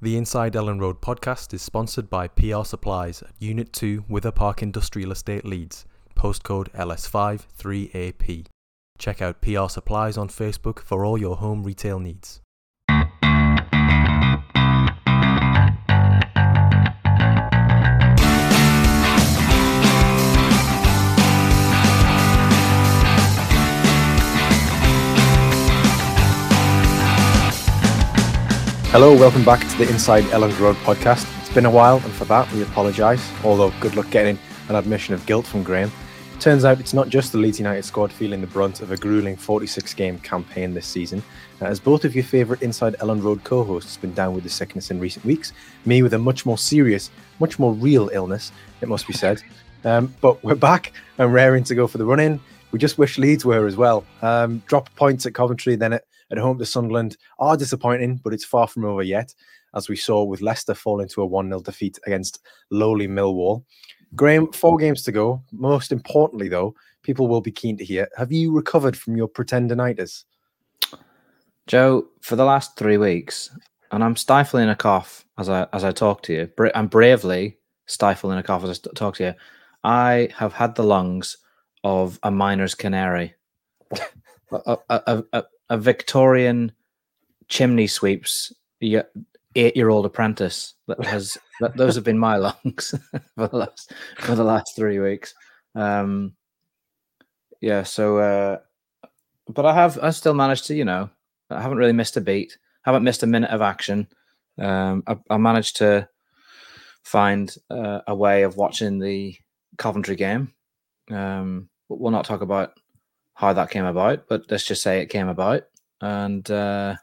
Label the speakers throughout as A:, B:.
A: The Inside Ellen Road podcast is sponsored by PR Supplies at Unit 2 Wither Park Industrial Estate, Leeds, postcode LS5 3AP. Check out PR Supplies on Facebook for all your home retail needs. Hello, welcome back to the Inside Elland Road podcast. It's been a while, and for that we apologise, although good luck getting an admission of guilt from Graham. Turns out it's not just the Leeds United squad feeling the brunt of a gruelling 46-game campaign this season, as both of your favourite Inside Elland Road co-hosts have been down with the sickness in recent weeks, me with a much more serious, much more real illness, it must be said. But we're back and raring to go for the run-in. We just wish Leeds were as well. Drop points at Coventry, then at home to Sunderland are disappointing, but it's far from over yet, as we saw with Leicester fall into a 1-0 defeat against lowly Millwall. Graham, 4 games to go. Most importantly, though, people will be keen to hear, have you recovered from your pretendinitis?
B: Joe, for the last 3 weeks, and I'm stifling a cough as I talk to you, I'm bravely stifling a cough as I talk to you, I have had the lungs of a miner's canary. A Victorian chimney sweeps 8-year-old apprentice those have been my lungs for the last 3 weeks. But I still managed to, I haven't really missed a beat, haven't missed a minute of action. I managed to find a way of watching the Coventry game. But we'll not talk about how that came about, but let's just say it came about. And so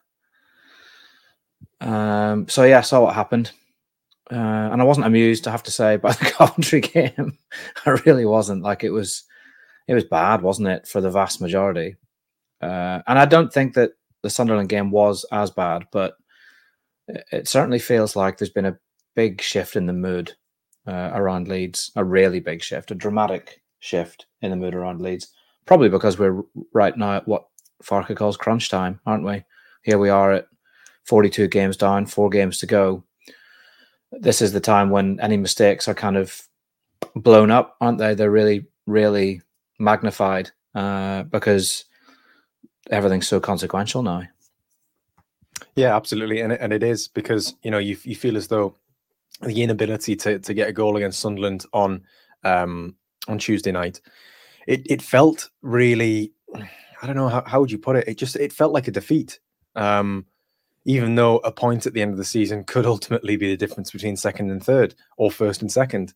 B: I saw what happened. And I wasn't amused, I have to say, by the Coventry game. I really wasn't. Like, it was bad, wasn't it, for the vast majority? And I don't think that the Sunderland game was as bad, but it certainly feels like there's been a big shift in the mood around Leeds, a really big shift, a dramatic shift in the mood around Leeds. Probably because we're right now at what Farke calls crunch time, aren't we? Here we are at 42 games down, 4 games to go. This is the time when any mistakes are kind of blown up, aren't they? They're really, really magnified because everything's so consequential now.
A: Yeah, absolutely. And it is because, you feel as though the inability to get a goal against Sunderland on Tuesday night, it felt really, I don't know, how would you put it? It felt like a defeat. Even though a point at the end of the season could ultimately be the difference between second and third, or first and second.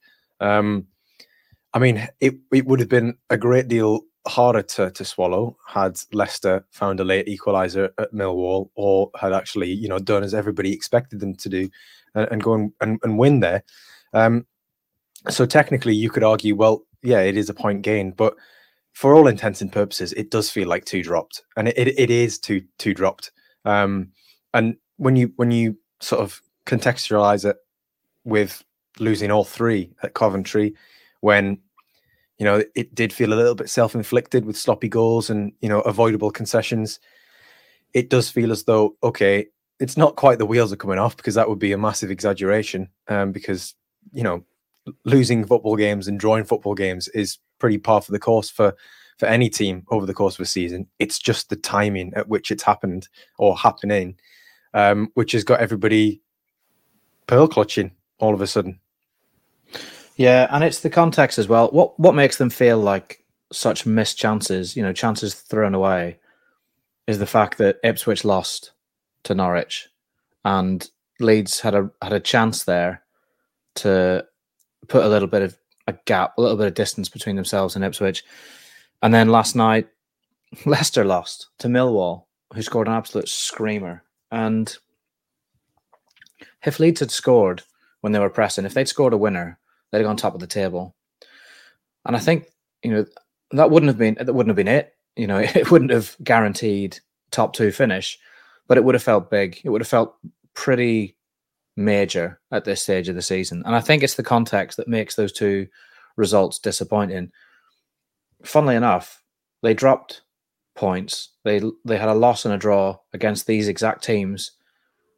A: It would have been a great deal harder to swallow had Leicester found a late equaliser at Millwall, or had actually, done as everybody expected them to do and go and win there. So technically you could argue, well, yeah, it is a point gain, but for all intents and purposes, it does feel like 2 dropped, and it is two dropped. And when you sort of contextualize it with losing all 3 at Coventry, when it did feel a little bit self-inflicted with sloppy goals and avoidable concessions, it does feel as though, okay, it's not quite the wheels are coming off, because that would be a massive exaggeration. Because losing football games and drawing football games is pretty par for the course for any team over the course of a season. It's just the timing at which it's happened, or happening, which has got everybody pearl clutching all of a sudden.
B: Yeah, and it's the context as well. What makes them feel like such missed chances, chances thrown away, is the fact that Ipswich lost to Norwich, and Leeds had a chance there to put a little bit of a gap, a little bit of distance between themselves and Ipswich. And then last night, Leicester lost to Millwall, who scored an absolute screamer. And if Leeds had scored when they were pressing, if they'd scored a winner, they'd have gone top of the table. And I think, that wouldn't have been it. It wouldn't have guaranteed top 2 finish, but it would have felt big. It would have felt pretty major at this stage of the season. And I think it's the context that makes those 2 results disappointing. Funnily enough, they dropped points. They had a loss and a draw against these exact teams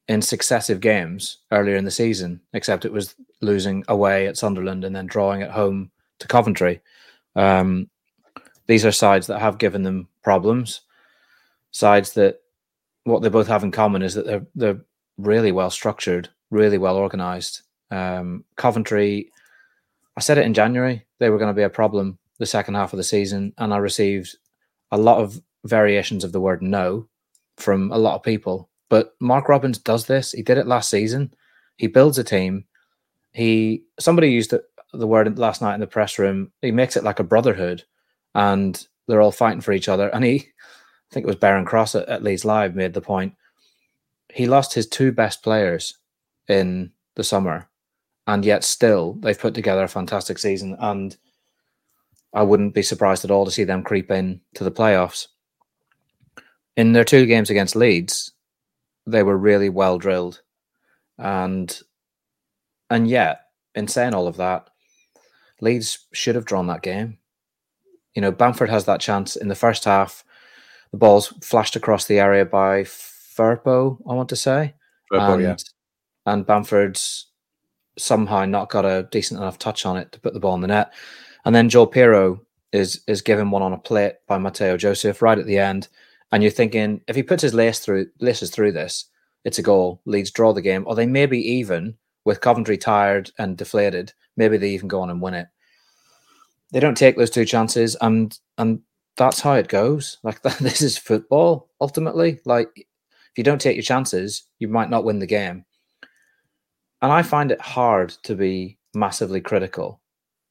B: in successive games earlier in the season, except it was losing away at Sunderland and then drawing at home to Coventry. These are sides that have given them problems, sides that what they both have in common is that they're really well structured, really well organised. Coventry, I said it in January, they were going to be a problem the second half of the season, and I received a lot of variations of the word no from a lot of people. But Mark Robins does this. He did it last season. He builds a team. Somebody used the word last night in the press room. He makes it like a brotherhood, and they're all fighting for each other. And I think it was Baron Cross at Leeds Live made the point. He lost his two best players in the summer, and yet still they've put together a fantastic season. And I wouldn't be surprised at all to see them creep in to the playoffs. In their two games against Leeds, they were really well drilled. And yet, in saying all of that, Leeds should have drawn that game. You know, Bamford has that chance in the first half. The ball's flashed across the area by Firpo, I want to say.
A: Firpo, yeah.
B: And Bamford's somehow not got a decent enough touch on it to put the ball in the net. And then Joel Piero is given one on a plate by Mateo Joseph right at the end. And you're thinking, if he puts his laces through this, it's a goal. Leeds draw the game. Or they maybe even, with Coventry tired and deflated, maybe they even go on and win it. They don't take those two chances, and that's how it goes. Like, this is football, ultimately. Like, if you don't take your chances, you might not win the game. And I find it hard to be massively critical,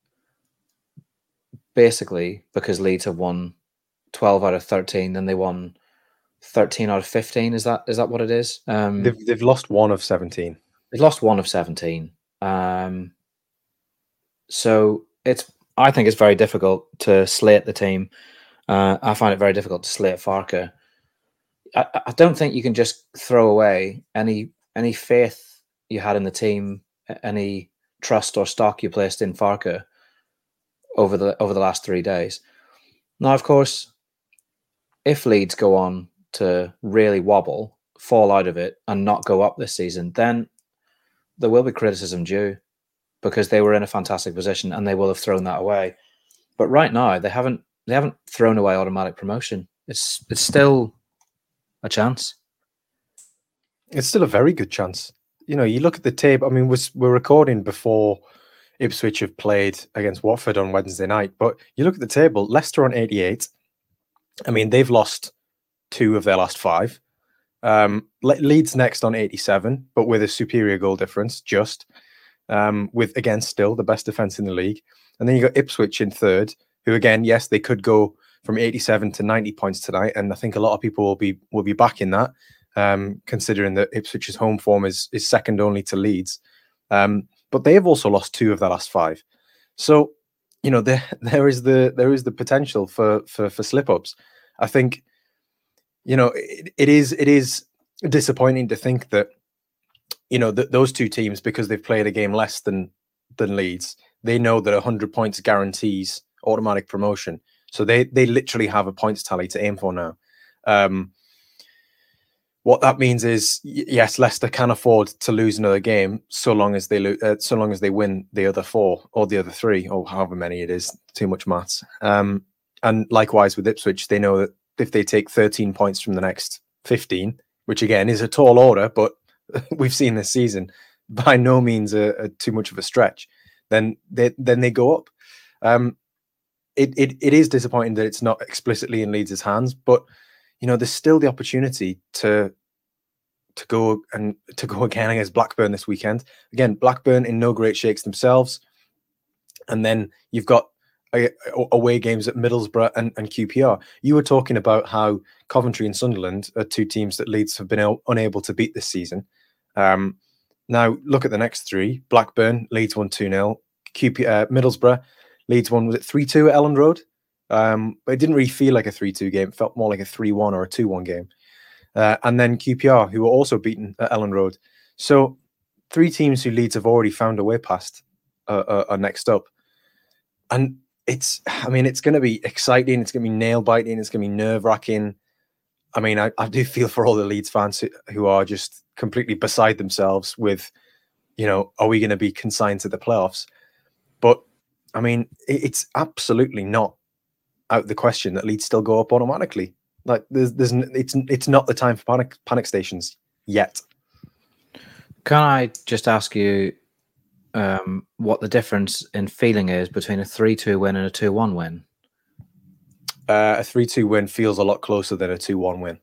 B: basically, because Leeds have won 12 out of 13, then they won 13 out of 15. Is that what it is?
A: They've lost 1 of 17.
B: They've lost 1 of 17. So I think it's very difficult to slate the team. I find it very difficult to slate Farke. I don't think you can just throw away any faith you had in the team, any trust or stock you placed in Farke over the last 3 days. Now, of course, if Leeds go on to really wobble, fall out of it, and not go up this season, then there will be criticism due, because they were in a fantastic position and they will have thrown that away. But right now, they haven't thrown away automatic promotion. It's still a chance.
A: It's still a very good chance. You know, you look at the tape. I mean, we're recording before Ipswich have played against Watford on Wednesday night, but you look at the table, Leicester on 88. I mean, they've lost 2 of their last 5. Leeds next on 87, but with a superior goal difference, with, again, still the best defence in the league. And then you got Ipswich in third, who, again, yes, they could go from 87 to 90 points tonight, and I think a lot of people will be backing that, considering that Ipswich's home form is second only to Leeds. But they have also lost 2 of their last 5. So, you know, there is the potential for slip-ups. I think, you know, it is disappointing to think that, you know, those two teams, because they've played a game less than Leeds, they know that 100 points guarantees automatic promotion. So they literally have a points tally to aim for now. What that means is, yes, Leicester can afford to lose another game so long as they win the other 4 or the other 3 or however many it is. Too much maths. And likewise with Ipswich, they know that if they take 13 points from the next 15, which again is a tall order, but we've seen this season, by no means too much of a stretch, then they go up. It is disappointing that it's not explicitly in Leeds' hands, but you know, there's still the opportunity to go again against Blackburn this weekend. Again, Blackburn in no great shakes themselves, and then you've got away games at Middlesbrough and QPR. You were talking about how Coventry and Sunderland are 2 teams that Leeds have been unable to beat this season. Now look at the next 3: Blackburn, Leeds won 2-0. Middlesbrough, Leeds won, was it 3-2 at Elland Road? But it didn't really feel like a 3-2 game. It felt more like a 3-1 or a 2-1 game. And then QPR, who were also beaten at Elland Road. So 3 teams who Leeds have already found a way past are next up. And it's going to be exciting. It's going to be nail-biting. It's going to be nerve-wracking. I mean, I do feel for all the Leeds fans who are just completely beside themselves with, are we going to be consigned to the playoffs? But I mean, it's absolutely not out of the question that Leeds still go up automatically. Like it's not the time for panic stations yet.
B: Can I just ask you what the difference in feeling is between a 3-2 win and a 2-1 win?
A: A 3-2 win feels a lot closer than a 2-1 win.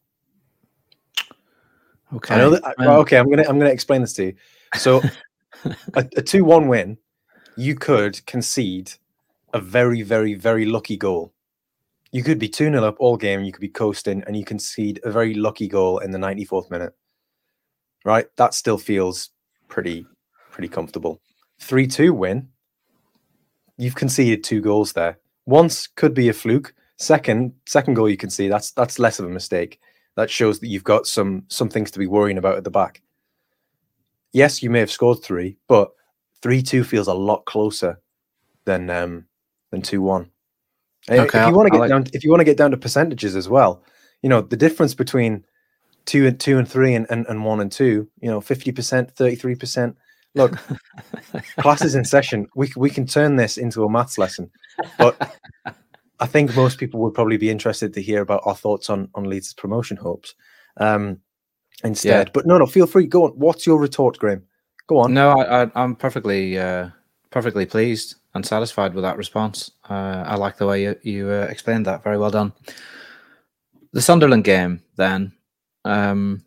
B: Okay.
A: I know that. Okay, I'm gonna explain this to you. So, a 2-1 win, you could concede a very, very, very lucky goal. You could be 2-0 up all game. You could be coasting, and you concede a very lucky goal in the 94th minute. Right? That still feels pretty comfortable. 3-2 win. You've conceded 2 goals there. Once could be a fluke. Second goal you can see, that's less of a mistake. That shows that you've got some things to be worrying about at the back. Yes, you may have scored 3, but 3-2 feels a lot closer than 2-1.
B: Okay,
A: if you want to get down to percentages as well, the difference between 2 and 3 and 1 and 2, 50%, 33%. Look, class is in session. We can turn this into a maths lesson, but I think most people would probably be interested to hear about our thoughts on Leeds' promotion hopes instead. Yeah. But no, feel free. Go on. What's your retort, Graham? Go on.
B: No, I'm perfectly pleased and satisfied with that response. I like the way you explained that. Very well done. The Sunderland game, then. I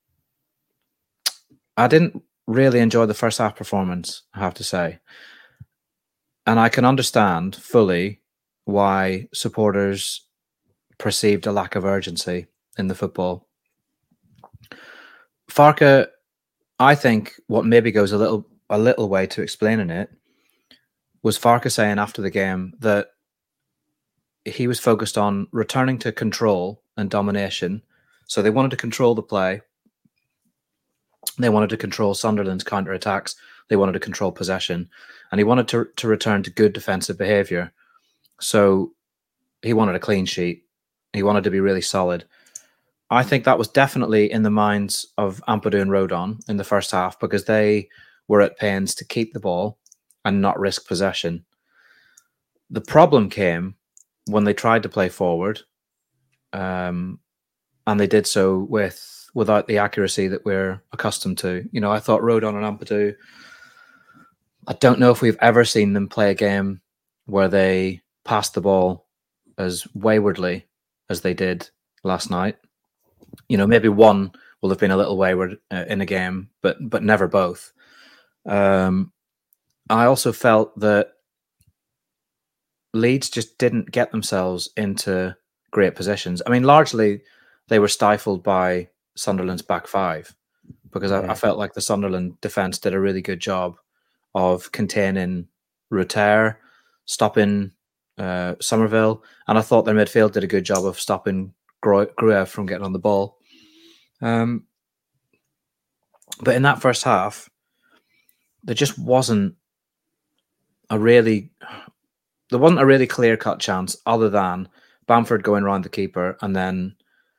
B: didn't really enjoy the first half performance, I have to say. And I can understand fully why supporters perceived a lack of urgency in the football. Farke, I think what maybe goes a little way to explaining it was Farke saying after the game that he was focused on returning to control and domination. So they wanted to control the play. They wanted to control Sunderland's counter-attacks. They wanted to control possession. And he wanted to return to good defensive behaviour. So he wanted a clean sheet. He wanted to be really solid. I think that was definitely in the minds of Ampadu and Rodon in the first half because they were at pains to keep the ball and not risk possession. The problem came when they tried to play forward, and they did so without the accuracy that we're accustomed to. I thought Rodon and Ampadu, I don't know if we've ever seen them play a game where they passed the ball as waywardly as they did last night. Maybe one will have been a little wayward in a game, but never both. I also felt that Leeds just didn't get themselves into great positions. I mean, largely they were stifled by Sunderland's back five because I felt like the Sunderland defence did a really good job of containing Rutter, stopping Somerville, and I thought their midfield did a good job of stopping Gruev from getting on the ball. But in that first half, there just wasn't a really clear-cut chance other than Bamford going around the keeper and then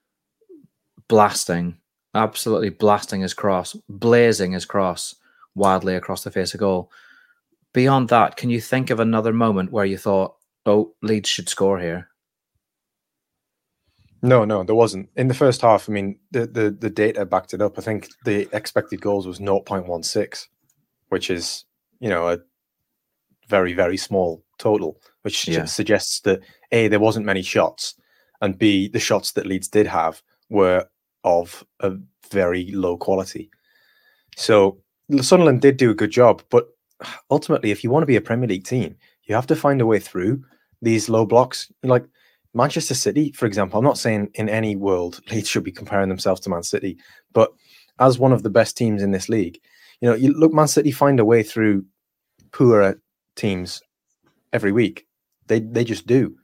B: absolutely blasting his cross, blazing his cross wildly across the face of goal. Beyond that, can you think of another moment where you thought, oh, Leeds should score here?
A: No, there wasn't. In the first half, I mean, the data backed it up. I think the expected goals was 0.16, which is, a very, very small total, which suggests that A, there wasn't many shots, and B, the shots that Leeds did have were of a very low quality. So Sunderland did do a good job, but ultimately, if you want to be a Premier League team, you have to find a way through these low blocks. Like Manchester City, for example, I'm not saying in any world Leeds should be comparing themselves to Man City, but as one of the best teams in this league, you look, Man City find a way through poorer teams every week. They just do.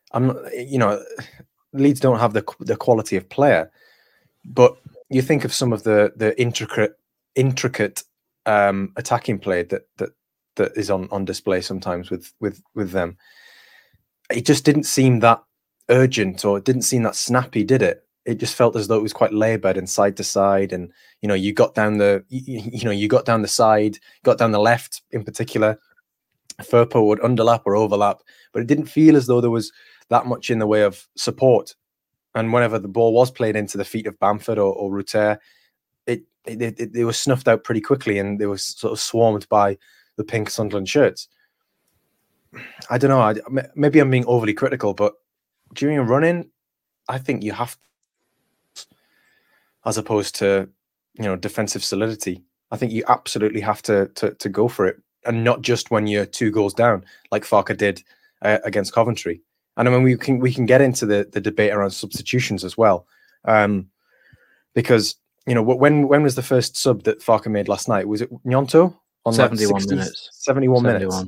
A: Leeds don't have the quality of player, but you think of some of the intricate attacking play that is on display sometimes with them. It just didn't seem that urgent, or it didn't seem that snappy, did it? it just felt as though it was quite laboured and side to side, and you got down the you got down the side, got down the left in particular. Firpo would underlap or overlap, but it didn't feel as though there was that much in the way of support. And whenever the ball was played into the feet of Bamford or Rutter, it was snuffed out pretty quickly, and they were sort of swarmed by the pink Sunderland shirts. I don't know. Maybe I'm being overly critical, but during a run-in, I think you have to, as opposed to defensive solidity. I think you absolutely have to go for it, and not just when you're 2 goals down, like Farke did against Coventry. And I mean, we can get into the debate around substitutions as well, because when was the first sub that Farke made last night? Was it Gnonto on
B: 71 minutes?
A: 71 minutes.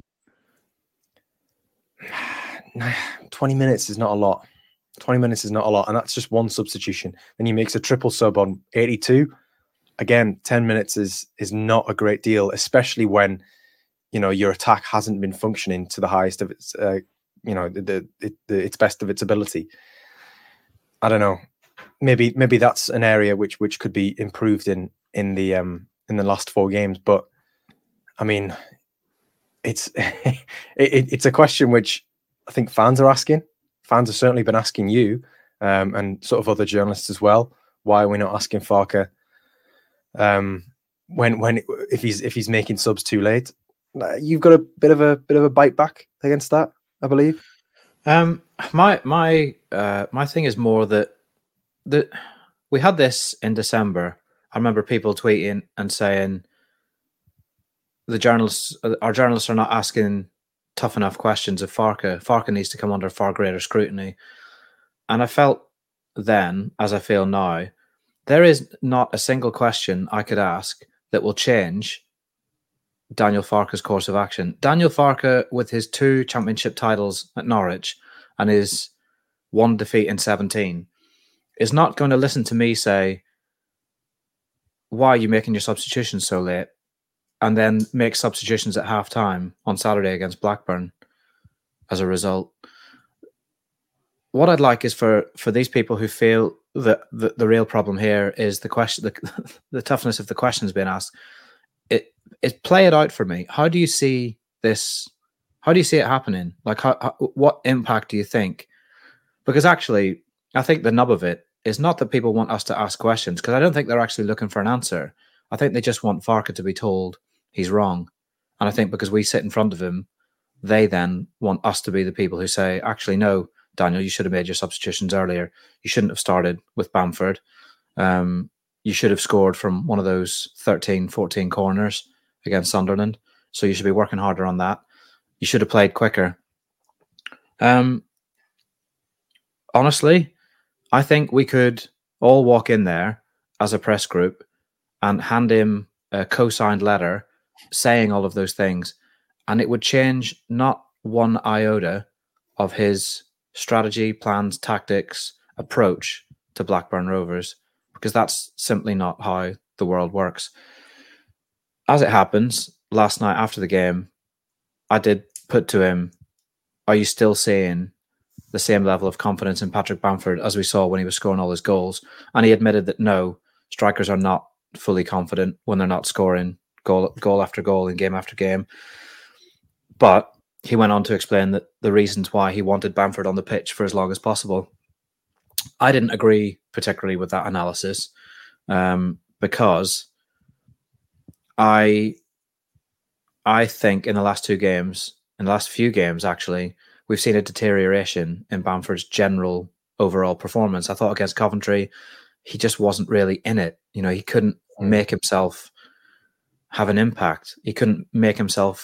A: 20 minutes is not a lot. 20 minutes is not a lot, and that's just one substitution. Then he makes a triple sub on 82. Again, 10 minutes is not a great deal, especially when your attack hasn't been functioning to the highest of its its best of its ability. I don't know. Maybe that's an area which could be improved in the last 4 games. But I mean, it's it's a question which I think fans are asking. Fans have certainly been asking you, and sort of other journalists as well. Why are we not asking Farke if he's making subs too late? You've got a bit of a bite back against that, I believe.
B: My thing is more that we had this in December. I remember people tweeting and saying our journalists are not asking tough enough questions of Farke. Farke needs to come under far greater scrutiny. And I felt then, as I feel now, there is not a single question I could ask that will change Daniel Farke's course of action. Daniel Farke, with his 2 championship titles at Norwich and his 1 defeat in 17, is not going to listen to me say, why are you making your substitutions so late? And then make substitutions at half-time on Saturday against Blackburn as a result. What I'd like is for these people who feel that the real problem here is the question, the toughness of the questions being asked, it play it out for me. How do you see this? How do you see it happening? Like, what impact do you think? Because actually, I think the nub of it is not that people want us to ask questions, because I don't think they're actually looking for an answer. I think they just want Farke to be told he's wrong. And I think because we sit in front of him, they then want us to be the people who say, actually, no, Daniel, you should have made your substitutions earlier. You shouldn't have started with Bamford. You should have scored from one of those 13, 14 corners against Sunderland. So you should be working harder on that. You should have played quicker. Honestly, I think we could all walk in there as a press group and hand him a co-signed letter saying all of those things, and it would change not one iota of his strategy, plans, tactics, approach to Blackburn Rovers, because that's simply not how the world works. As it happens, last night after the game, I did put to him, are you still seeing the same level of confidence in Patrick Bamford as we saw when he was scoring all his goals? And he admitted that no, strikers are not fully confident when they're not scoring goal after goal in game after game. But he went on to explain that the reasons why he wanted Bamford on the pitch for as long as possible. I didn't agree particularly with that analysis, because I think in the last few games, actually, we've seen a deterioration in Bamford's general overall performance. I thought against Coventry, he just wasn't really in it. He couldn't make himself have an impact. He couldn't make himself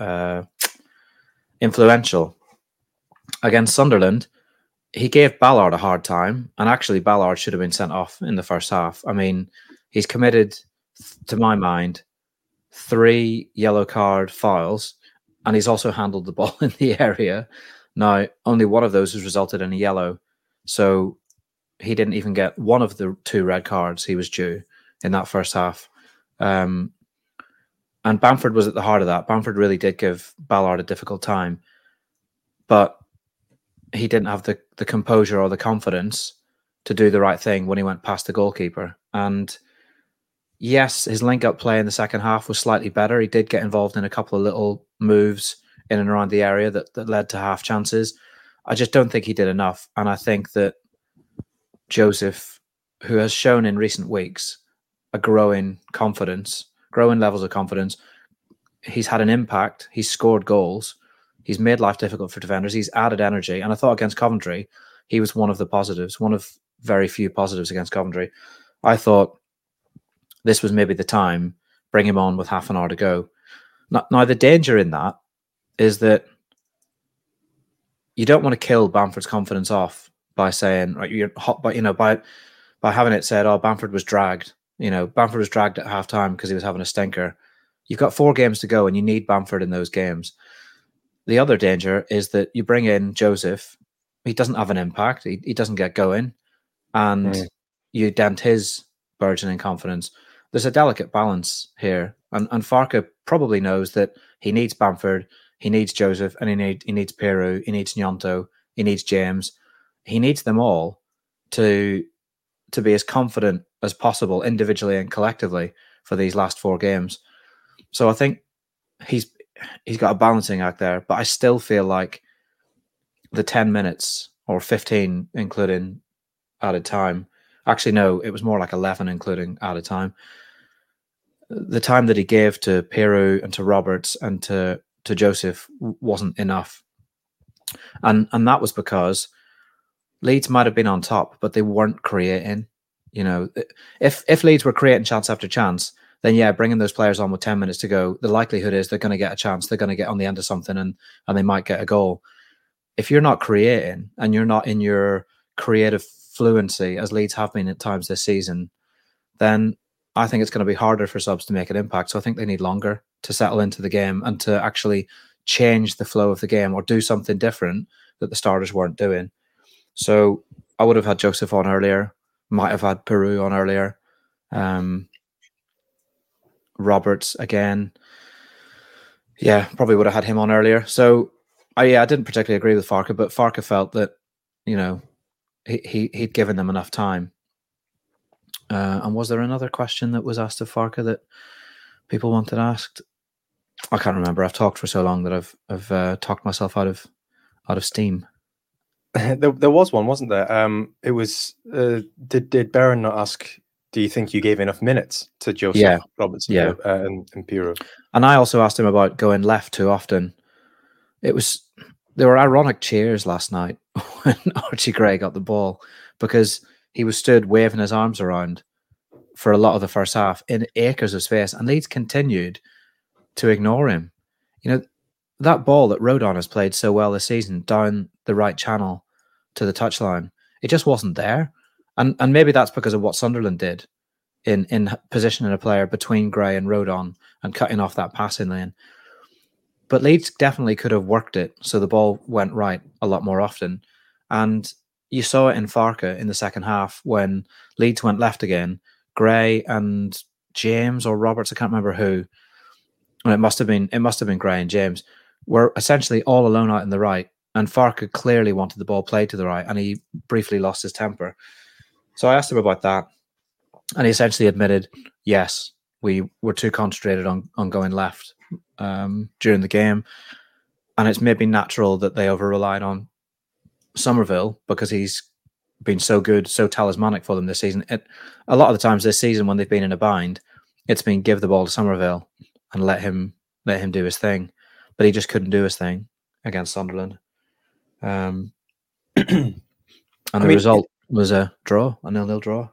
B: influential. Against Sunderland, he gave Ballard a hard time, and actually Ballard should have been sent off in the first half. I mean, he's committed, to my mind, 3 yellow card fouls, and he's also handled the ball in the area. Now, only one of those has resulted in a yellow, so he didn't even get one of the 2 red cards he was due in that first half. And Bamford was at the heart of that. Bamford really did give Ballard a difficult time, but he didn't have the composure or the confidence to do the right thing when he went past the goalkeeper. And yes, his link-up play in the second half was slightly better. He did get involved in a couple of little moves in and around the area that led to half chances. I just don't think he did enough. And I think that Joseph, who has shown in recent weeks a growing levels of confidence, he's had an impact. He's scored goals. He's made life difficult for defenders. He's added energy. And I thought against Coventry, he was one of the positives, one of very few positives against Coventry. I thought this was maybe the time, bring him on with half an hour to go. Now the danger in that is that you don't want to kill Bamford's confidence off by saying, right, you're hot, but by having it said, oh, Bamford was dragged. Bamford was dragged at halftime because he was having a stinker. You've got 4 games to go, and you need Bamford in those games. The other danger is that you bring in Joseph. He doesn't have an impact. He doesn't get going, and you dent his burgeoning confidence. There's a delicate balance here, and Farke probably knows that he needs Bamford, he needs Joseph, and he needs Peru, he needs Gnonto, he needs James. He needs them all to be as confident as possible individually and collectively for these last 4 games. So I think he's got a balancing act there, but I still feel like the 10 minutes or 15, including added time. Actually, no, it was more like 11, including added time. The time that he gave to Peru and to Roberts and to Joseph wasn't enough. And that was because Leeds might have been on top, but they weren't creating. If Leeds were creating chance after chance, then yeah, bringing those players on with 10 minutes to go, the likelihood is they're going to get a chance. They're going to get on the end of something and they might get a goal. If you're not creating and you're not in your creative fluency, as Leeds have been at times this season, then I think it's going to be harder for subs to make an impact. So I think they need longer to settle into the game and to actually change the flow of the game or do something different that the starters weren't doing. So I would have had Joseph on earlier, might have had Peru on earlier. Roberts again. Yeah, probably would have had him on earlier. So I didn't particularly agree with Farke, but Farke felt that, he'd given them enough time. And was there another question that was asked of Farke that people wanted asked? I can't remember. I've talked for so long that I've talked myself out of steam.
A: There was one, wasn't there? It was. Did Baron not ask? Do you think you gave enough minutes to Joseph, Roberts, and Piero?
B: And I also asked him about going left too often. There were ironic cheers last night when Archie Gray got the ball because he was stood waving his arms around for a lot of the first half in acres of space, and Leeds continued to ignore him. That ball that Rodon has played so well this season down the right channel to the touchline, it just wasn't there. And maybe that's because of what Sunderland did in positioning a player between Gray and Rodon and cutting off that passing lane. But Leeds definitely could have worked it so the ball went right a lot more often. And you saw it in Farke in the second half when Leeds went left again. Gray and James or Roberts, I can't remember who. And it must have been Gray and James were essentially all alone out in the right. And Farke clearly wanted the ball played to the right, and he briefly lost his temper. So I asked him about that, and he essentially admitted, yes, we were too concentrated on going left during the game, and it's maybe natural that they over-relied on Somerville because he's been so good, so talismanic for them this season. A lot of the times this season when they've been in a bind, it's been give the ball to Somerville and let him do his thing, but he just couldn't do his thing against Sunderland. And the result was a 0-0 draw.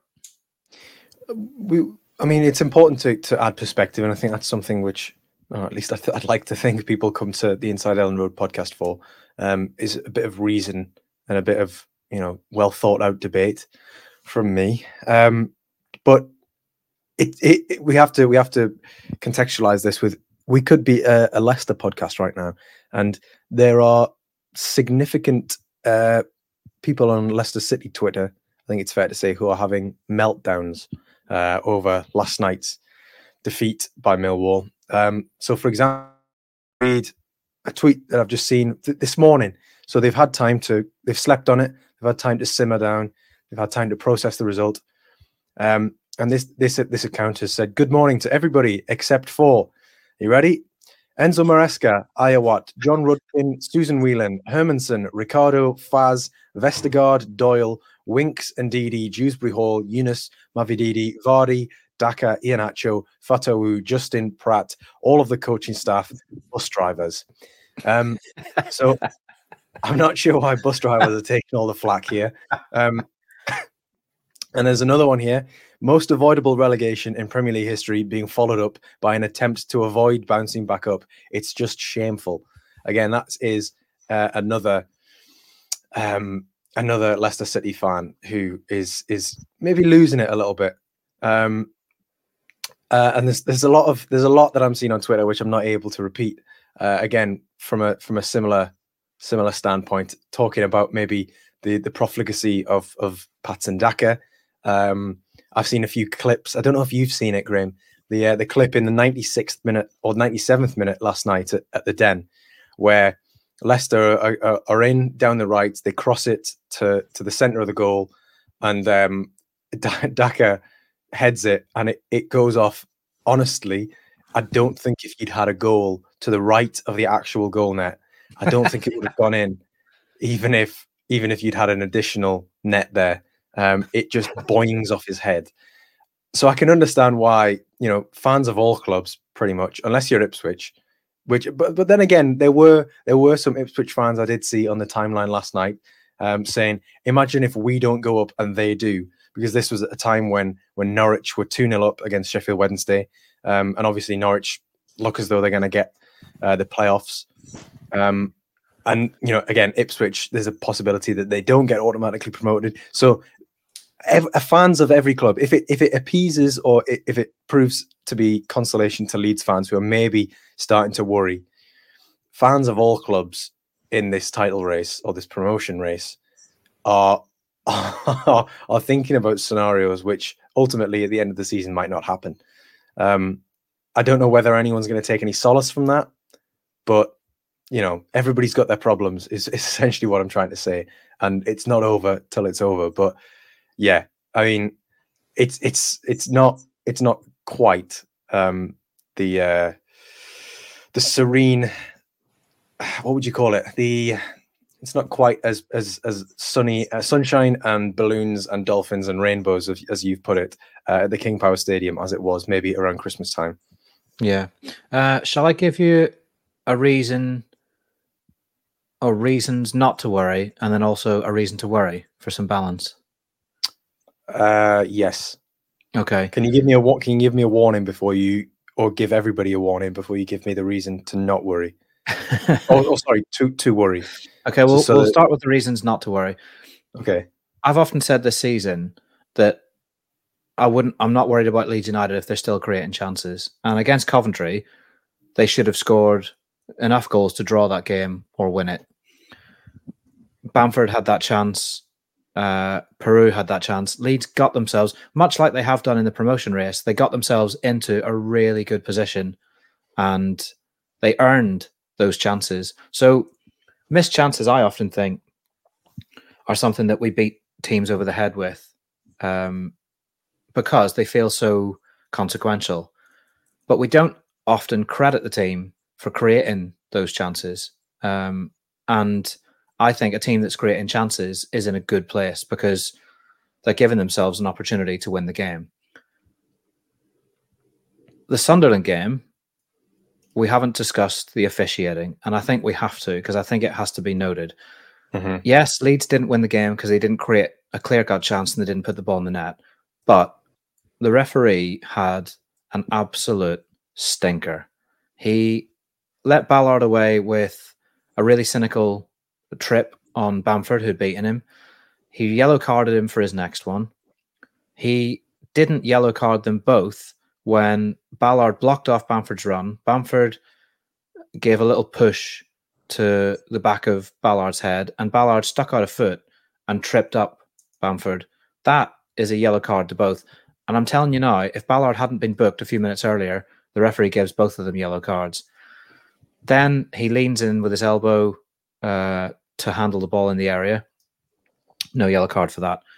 A: It's important to add perspective, and I think that's something which, or at least I'd like to think people come to the Inside Ellen Road podcast for, is a bit of reason and a bit of well thought out debate from me. But we have to contextualize this with, we could be a Leicester podcast right now, and there are significant people on Leicester City Twitter, I think it's fair to say, who are having meltdowns over last night's defeat by Millwall. So, for example, read a tweet that I've just seen this morning. So they've slept on it. They've had time to simmer down. they've had time to process the result. And this account has said, "Good morning to everybody except for," are you ready? "Enzo Maresca, Ayawat, John Rudkin, Susan Whelan, Hermanson, Ricardo, Faz, Vestergaard, Doyle, Winks, Ndidi, Dewsbury Hall, Yunus, Mavididi, Vardy, Daka, Iheanacho, Fatawu, Justin, Pratt, all of the coaching staff, bus drivers." So I'm not sure why bus drivers are taking all the flack here. And there's another one here. "Most avoidable relegation in Premier League history being followed up by an attempt to avoid bouncing back up. It's just shameful." Again, that is another Leicester City fan who is maybe losing it a little bit. And there's a lot that I'm seeing on Twitter which I'm not able to repeat. Again, from a similar standpoint, talking about maybe the profligacy of Patson Daka. I've seen a few clips. I don't know if you've seen it, Graham. The clip in the 96th minute or 97th minute last night at the Den, where Leicester are in down the right. They cross it to the centre of the goal, and Daka heads it, and it goes off. Honestly, I don't think if you'd had a goal to the right of the actual goal net, I don't think it would have gone in, even if you'd had an additional net there. It just boings off his head. So I can understand why, fans of all clubs, pretty much, unless you're Ipswich, but then again, there were some Ipswich fans I did see on the timeline last night saying, "Imagine if we don't go up and they do," because this was at a time when Norwich were 2-0 up against Sheffield Wednesday, and obviously Norwich look as though they're going to get the playoffs. And again, Ipswich, there's a possibility that they don't get automatically promoted. So fans of every club, if it appeases or if it proves to be consolation to Leeds fans who are maybe starting to worry, fans of all clubs in this title race or this promotion race are thinking about scenarios which ultimately at the end of the season might not happen. I don't know whether anyone's going to take any solace from that, but everybody's got their problems is essentially what I'm trying to say, and it's not over till it's over. But yeah, I mean, it's not quite the serene. What would you call it? It's not quite as sunny, sunshine and balloons and dolphins and rainbows as you've put it at the King Power Stadium as it was maybe around Christmas time.
B: Yeah. Shall I give you a reason or reasons not to worry, and then also a reason to worry for some balance?
A: Yes.
B: Okay.
A: Can you give me a warning before you, or give everybody a warning before you give me the reason to not worry? Sorry, to worry.
B: Okay, we'll start with the reasons not to worry.
A: Okay.
B: I've often said this season that I'm not worried about Leeds United if they're still creating chances. And against Coventry, they should have scored enough goals to draw that game or win it. Bamford had that chance. Peru had that chance. Leeds got themselves, much like they have done in the promotion race, they got themselves into a really good position and they earned those chances. So missed chances, I often think, are something that we beat teams over the head with because they feel so consequential. But we don't often credit the team for creating those chances. And I think a team that's creating chances is in a good place because they're giving themselves an opportunity to win the game. The Sunderland game, we haven't discussed the officiating, and I think we have to because I think it has to be noted. Mm-hmm. Yes, Leeds didn't win the game because they didn't create a clear-cut chance and they didn't put the ball in the net, but the referee had an absolute stinker. He let Ballard away with a really cynical trip on Bamford, who'd beaten him. He yellow carded him for his next one. He didn't yellow card them both when Ballard blocked off Bamford's run. Bamford gave a little push to the back of Ballard's head, and Ballard stuck out a foot and tripped up Bamford. That is a yellow card to both. And I'm telling you now, if Ballard hadn't been booked a few minutes earlier, the referee gives both of them yellow cards. Then he leans in with his elbow to handle the ball in the area. No yellow card for that.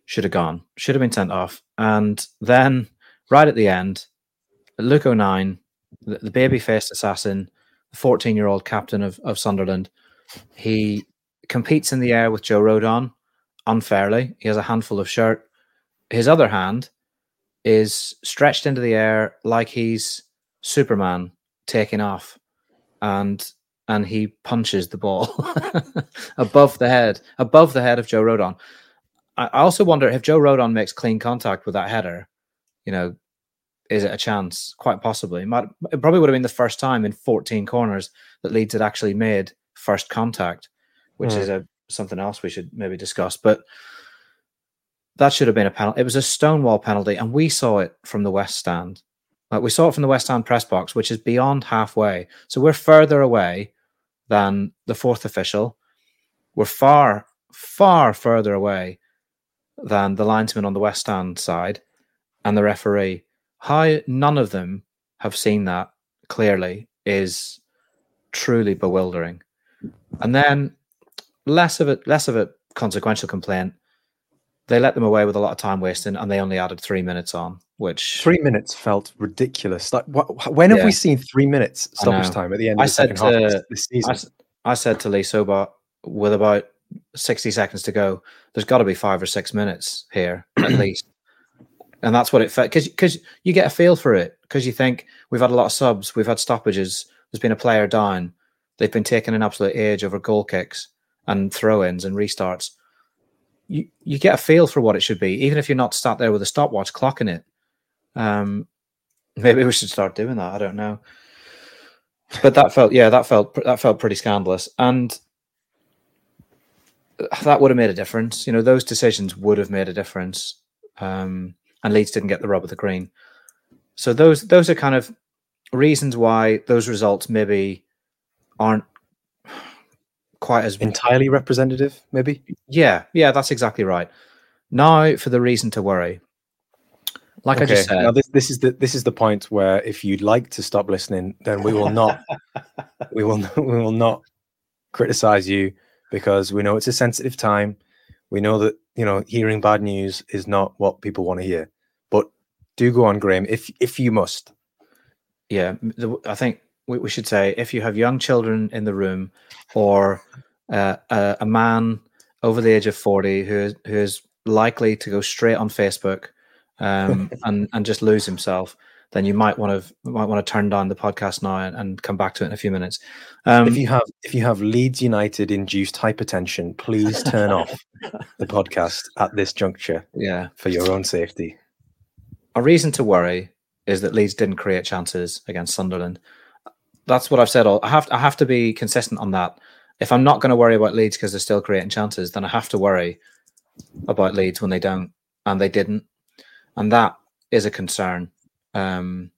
B: should have gone, should have been sent off. And then right at the end, Luke O'Nien, the baby-faced assassin, the 14-year-old captain of Sunderland, he competes in the air with Joe Rodon unfairly. He has a handful of shirt. His other hand is stretched into the air like he's Superman taking off, and he punches the ball above the head of Joe Rodon. I also wonder if Joe Rodon makes clean contact with that header, is it a chance? Quite possibly. It probably would have been the first time in 14 corners that Leeds had actually made first contact, which is something else we should maybe discuss. But that should have been a penalty. It was a stonewall penalty, and we saw it from the West Stand. We saw it from the West Stand press box, which is beyond halfway. So we're further away than the fourth official. We're far, far further away than the linesman on the West Stand side and the referee. How none of them have seen that clearly is truly bewildering. And then less of a consequential complaint. They let them away with a lot of time wasting, and they only added 3 minutes on, which
A: 3 minutes felt ridiculous. Like, when have we seen 3 minutes stoppage time at the end of the second half this season?
B: I said to Lee Sobot, with about 60 seconds to go, there's got to be 5 or 6 minutes here at least. And that's what it felt, because you get a feel for it, because you think we've had a lot of subs, we've had stoppages, there's been a player down, they've been taking an absolute age over goal kicks and throw-ins and restarts. You get a feel for what it should be, even if you're not sat there with a stopwatch clocking it. Maybe we should start doing that. I don't know, but that felt pretty scandalous, and that would have made a difference. Those decisions would have made a difference, and Leeds didn't get the rub of the green. So those are kind of reasons why those results maybe aren't quite as
A: entirely representative, maybe.
B: Yeah, that's exactly right. Now for the reason to worry. Like I just said,
A: now this is the point where if you'd like to stop listening, then we will not we will not criticize you, because we know it's a sensitive time. We know that hearing bad news is not what people want to hear. But do go on, Graham, if you must.
B: Yeah, I think we should say, if you have young children in the room, or a man over the age of 40 who is likely to go straight on Facebook and just lose himself, then you might want to turn down the podcast now and come back to it in a few minutes.
A: If you have Leeds United induced hypertension, please turn off the podcast at this juncture.
B: Yeah,
A: for your own safety.
B: A reason to worry is that Leeds didn't create chances against Sunderland. That's what I've said. I have to be consistent on that. If I'm not going to worry about Leeds because they're still creating chances, then I have to worry about Leeds when they don't, and they didn't, and that is a concern. It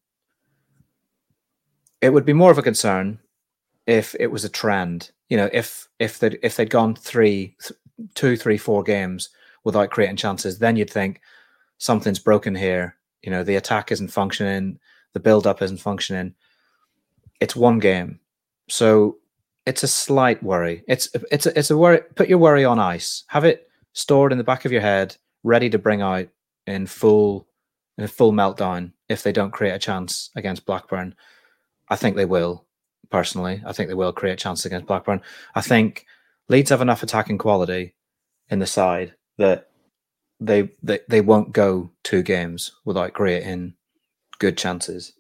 B: would be more of a concern if it was a trend. If they'd gone 2, 3, 4 games without creating chances, then you'd think something's broken here. The attack isn't functioning, the build-up isn't functioning. It's one game, so it's a slight worry. It's a worry. Put your worry on ice. Have it stored in the back of your head, ready to bring out in a full meltdown if they don't create a chance against Blackburn. I think they will. Personally, I think they will create chances against Blackburn. I think Leeds have enough attacking quality in the side that they won't go 2 games without creating good chances.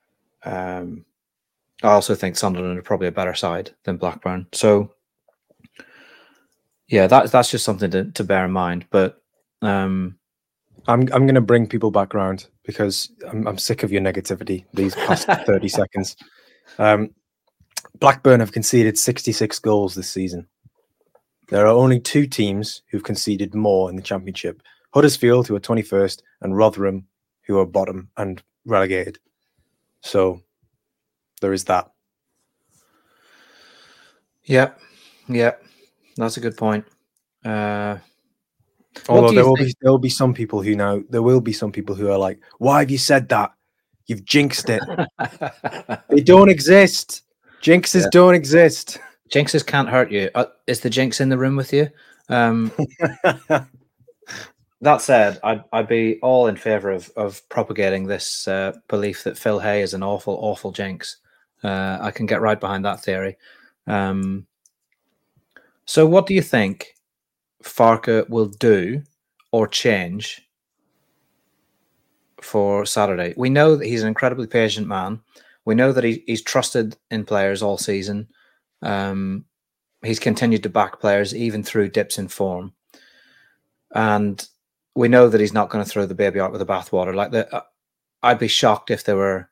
B: I also think Sunderland are probably a better side than Blackburn. So, yeah, that's just something to bear in mind. But
A: I'm going to bring people back around, because I'm sick of your negativity these past 30 seconds. Blackburn have conceded 66 goals this season. There are only 2 teams who've conceded more in the Championship: Huddersfield, who are 21st, and Rotherham, who are bottom and relegated. So there is that. Yeah,
B: that's a good point.
A: Although there will be some people who are like, "Why have you said that? You've jinxed it." They don't exist. Jinxes don't exist.
B: Jinxes can't hurt you. Is the jinx in the room with you? That said, I'd be all in favour of propagating this belief that Phil Hay is an awful, awful jinx. I can get right behind that theory. So what do you think Farke will do or change for Saturday? We know that he's an incredibly patient man. We know that he's trusted in players all season. He's continued to back players even through dips in form. And we know that he's not going to throw the baby out with the bathwater. I'd be shocked if there were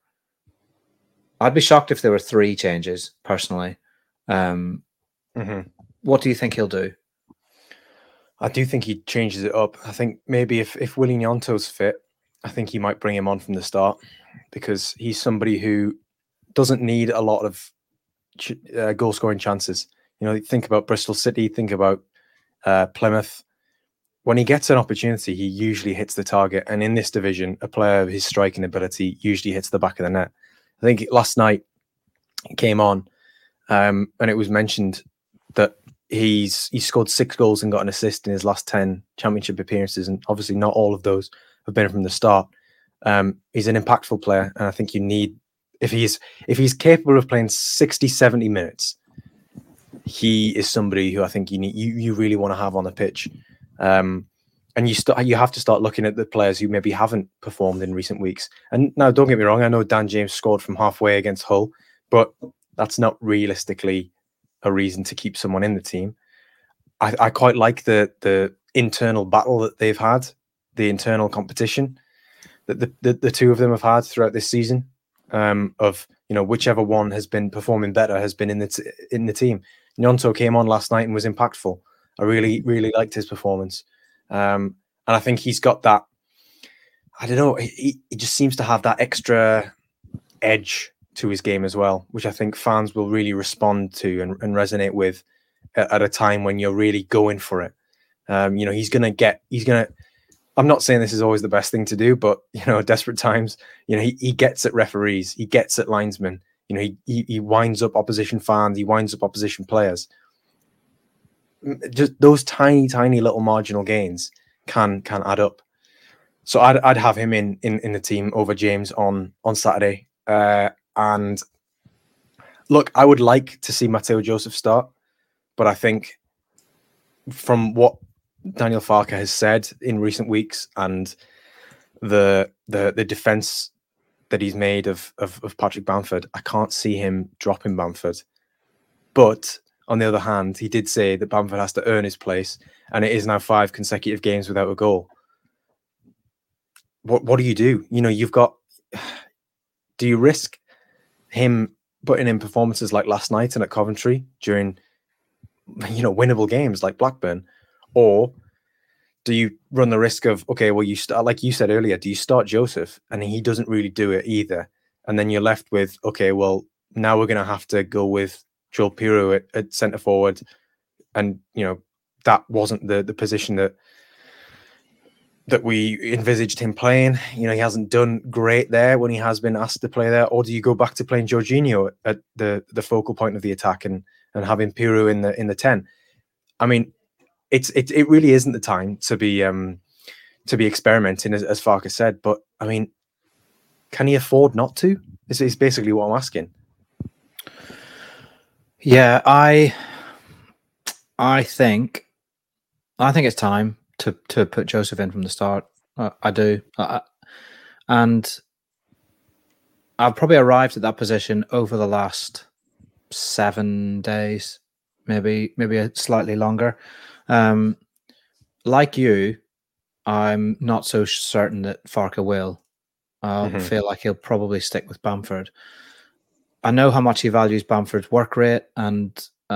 B: 3 changes, personally. What do you think he'll do?
A: I do think he changes it up. I think maybe if Willy Gnonto's fit, I think he might bring him on from the start, because he's somebody who doesn't need a lot of goal scoring chances. You know, think about Bristol City, think about Plymouth. When he gets an opportunity, he usually hits the target. And in this division, a player of his striking ability usually hits the back of the net. I think last night he came on and it was mentioned that he scored 6 goals and got an assist in his last 10 championship appearances. And obviously not all of those have been from the start. He's an impactful player. And I think you need, if he's capable of playing 60, 70 minutes, he is somebody who I think you really want to have on the pitch. And you have to start looking at the players who maybe haven't performed in recent weeks. And now, don't get me wrong, I know Dan James scored from halfway against Hull, but that's not realistically a reason to keep someone in the team. I quite like the internal battle that they've had, the internal competition that the two of them have had throughout this season. Of, you know, whichever one has been performing better has been in the team. Gnonto came on last night and was impactful. I really, really liked his performance. And I think he's got that, I don't know, he just seems to have that extra edge to his game as well, which I think fans will really respond to and resonate with at a time when you're really going for it. You know, I'm not saying this is always the best thing to do, but, you know, desperate times, you know, he gets at referees, he gets at linesmen, you know, he winds up opposition fans, he winds up opposition players. Just those tiny little marginal gains can add up. So I'd have him in the team over James on Saturday. And look, I would like to see Mateo Joseph start, but I think from what Daniel Farke has said in recent weeks and the defense that he's made of Patrick Bamford, I can't see him dropping Bamford. But on the other hand, he did say that Bamford has to earn his place, and it is now 5 consecutive games without a goal. What do you do? You know, do you risk him putting in performances like last night and at Coventry during, you know, winnable games like Blackburn? Or do you run the risk of, okay, well, you start, like you said earlier, do you start Joseph and he doesn't really do it either? And then you're left with, okay, well, now we're going to have to go with Joel Piroe at centre forward. And, you know, that wasn't the position that we envisaged him playing. You know, he hasn't done great there when he has been asked to play there. Or do you go back to playing Jorginho at the focal point of the attack and having Piroe in the 10? I mean, it really isn't the time to be experimenting, as Farke said. But I mean, can he afford not to? Is basically what I'm asking.
B: Yeah, I think it's time to put Joseph in from the start. I do, and I've probably arrived at that position over the last 7 days, maybe slightly longer. Like you, I'm not so certain that Farke will. I feel like he'll probably stick with Bamford. I know how much he values Bamford's work rate and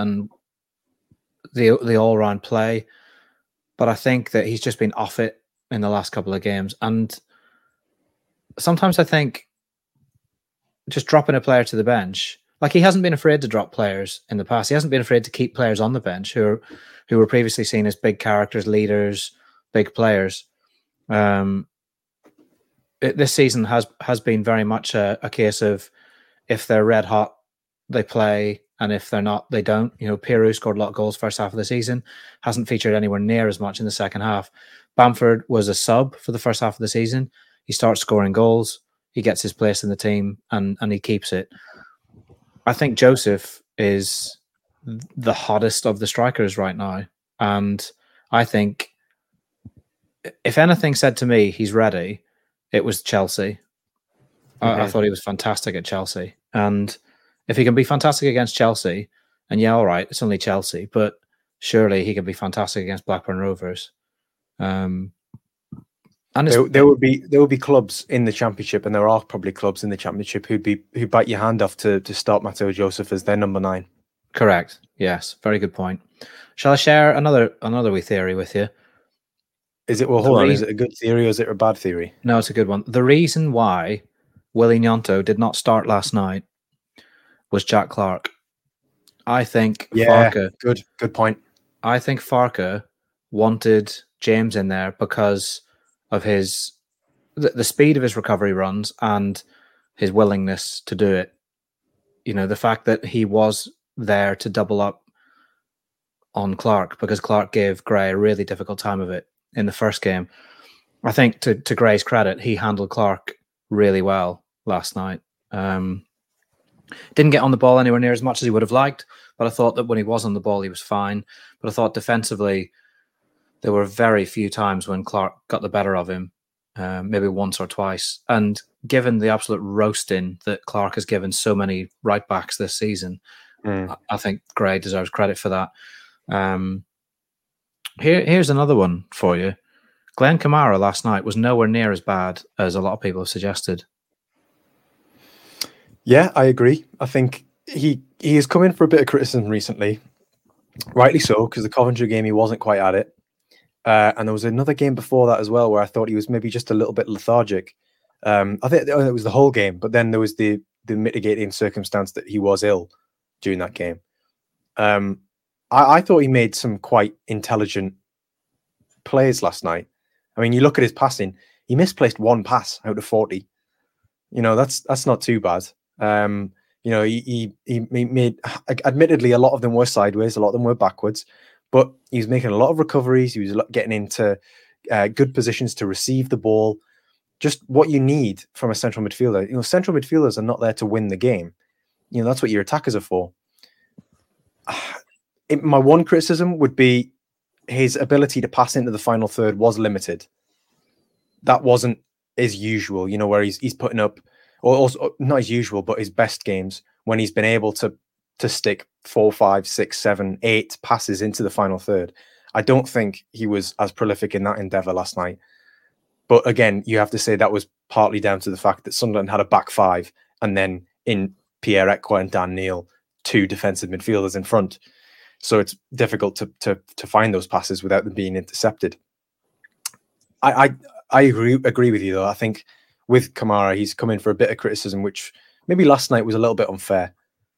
B: the all-round play, but I think that he's just been off it in the last couple of games. And sometimes I think just dropping a player to the bench, like he hasn't been afraid to drop players in the past. He hasn't been afraid to keep players on the bench who were previously seen as big characters, leaders, big players. This season has been very much a case of, if they're red hot, they play, and if they're not, they don't. You know, Piroe scored a lot of goals first half of the season, hasn't featured anywhere near as much in the second half. Bamford was a sub for the first half of the season. He starts scoring goals. He gets his place in the team, and he keeps it. I think Joseph is the hottest of the strikers right now. And I think if anything said to me he's ready, it was Chelsea. I thought he was fantastic at Chelsea. And if he can be fantastic against Chelsea, and yeah, all right, it's only Chelsea, but surely he can be fantastic against Blackburn Rovers. And
A: there would be clubs in the Championship, and there are probably clubs in the Championship who'd bite your hand off to start Mateo Joseph as their number 9.
B: Correct. Yes, very good point. Shall I share another wee theory with you?
A: Is it? Well, hold on. Is it a good theory or is it a bad theory?
B: No, it's a good one. The reason why Willy Gnonto did not start last night was Jack Clarke. I think Farke.
A: Good point.
B: I think Farke wanted James in there because of the speed of his recovery runs and his willingness to do it. You know, the fact that he was there to double up on Clarke because Clarke gave Gray a really difficult time of it in the first game. I think to Gray's credit, he handled Clarke really well last night. Didn't get on the ball anywhere near as much as he would have liked, but I thought that when he was on the ball, he was fine. But I thought defensively, there were very few times when Clarke got the better of him, maybe once or twice. And given the absolute roasting that Clarke has given so many right backs this season, I think Gray deserves credit for that. Here's another one for you. Glenn Kamara last night was nowhere near as bad as a lot of people have suggested.
A: Yeah, I agree. I think he has come in for a bit of criticism recently. Rightly so, because the Coventry game, he wasn't quite at it. And there was another game before that as well where I thought he was maybe just a little bit lethargic. I think it was the whole game, but then there was the mitigating circumstance that he was ill during that game. I thought he made some quite intelligent plays last night. I mean, you look at his passing, he misplaced one pass out of 40. You know, that's not too bad. You know, he made, admittedly, a lot of them were sideways, a lot of them were backwards, but he was making a lot of recoveries. He was getting into good positions to receive the ball. Just what you need from a central midfielder. You know, central midfielders are not there to win the game. You know, that's what your attackers are for. My one criticism would be his ability to pass into the final third was limited. That wasn't his usual, you know, where he's putting up, or also not his usual, but his best games when he's been able to stick 4, 5, 6, 7, 8 passes into the final third. I don't think he was as prolific in that endeavour last night. But again, you have to say that was partly down to the fact that Sunderland had a back 5 and then in Pierre Ekwa and Dan Neil, 2 defensive midfielders in front. So it's difficult to find those passes without them being intercepted. I agree with you, though. I think with Kamara, he's come in for a bit of criticism, which maybe last night was a little bit unfair.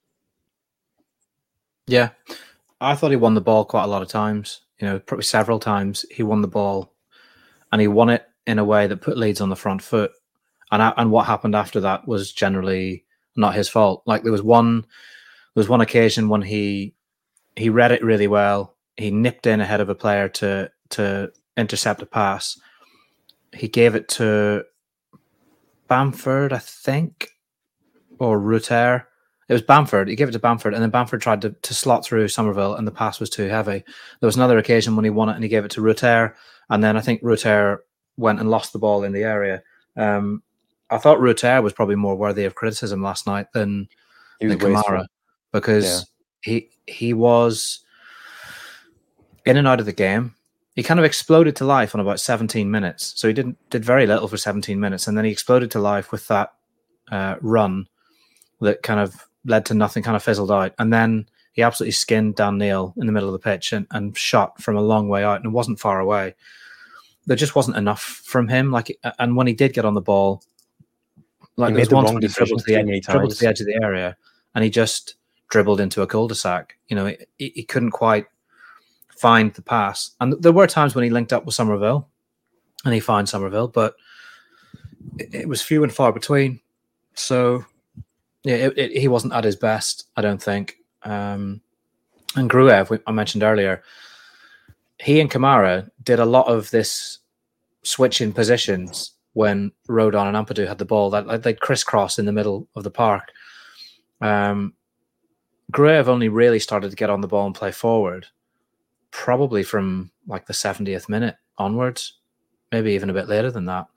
B: Yeah, I thought he won the ball quite a lot of times. You know, probably several times he won the ball, and he won it in a way that put Leeds on the front foot. And what happened after that was generally not his fault. Like there was one occasion when he read it really well. He nipped in ahead of a player to intercept a pass. He gave it to Bamford, I think, or Rutter. It was Bamford. He gave it to Bamford, and then Bamford tried to slot through Somerville, and the pass was too heavy. There was another occasion when he won it, and he gave it to Rutter, and then I think Rutter went and lost the ball in the area. I thought Rutter was probably more worthy of criticism last night than Kamara, because he was in and out of the game. He kind of exploded to life on about 17 minutes. So he did very little for 17 minutes. And then he exploded to life with that run that kind of led to nothing, kind of fizzled out. And then he absolutely skinned Dan Neil in the middle of the pitch and shot from a long way out, and it wasn't far away. There just wasn't enough from him. And when he did get on the ball, like there was once when he dribbled to the edge of the area and he just dribbled into a cul-de-sac. You know, he couldn't quite find the pass. And there were times when he linked up with Somerville and he found Somerville, but it was few and far between. So, yeah, he wasn't at his best, I don't think. And Gruev, I mentioned earlier, he and Kamara did a lot of this switching positions when Rodon and Ampadu had the ball. That they'd crisscross in the middle of the park. Gruev only really started to get on the ball and play forward probably from like the 70th minute onwards, maybe even a bit later than that.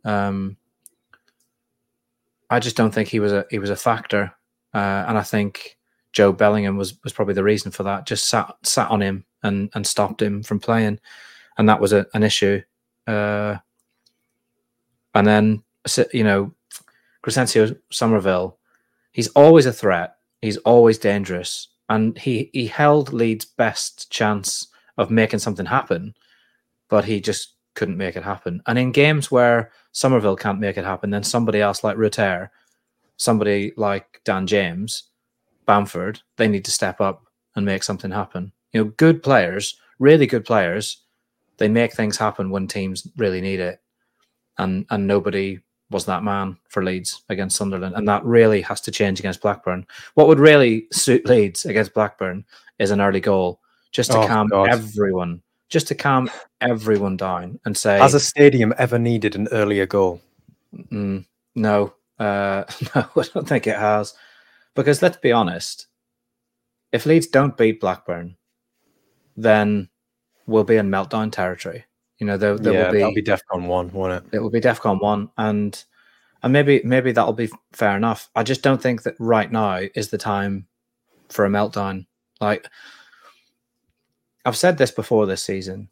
B: I just don't think he was a factor, and I think Joe Bellingham was probably the reason for that. Just sat on him and stopped him from playing, and that was an issue. And then Crescencio Somerville, he's always a threat. He's always dangerous, and he held Leeds' best chance of making something happen, but he just couldn't make it happen. And in games where Somerville can't make it happen, then somebody else like Rutter, somebody like Dan James, Bamford, they need to step up and make something happen. Good players, really good players, they make things happen when teams really need it. And nobody was that man for Leeds against Sunderland. And that really has to change against Blackburn. What would really suit Leeds against Blackburn is an early goal, just to calm everyone. Just to calm everyone down and say...
A: Has a stadium ever needed an earlier goal?
B: No. No, I don't think it has. Because let's be honest, if Leeds don't beat Blackburn, then we'll be in meltdown territory. There will be...
A: that'll be DEFCON 1, won't it?
B: It will be DEFCON 1. And maybe that'll be fair enough. I just don't think that right now is the time for a meltdown. Like... I've said this before this season.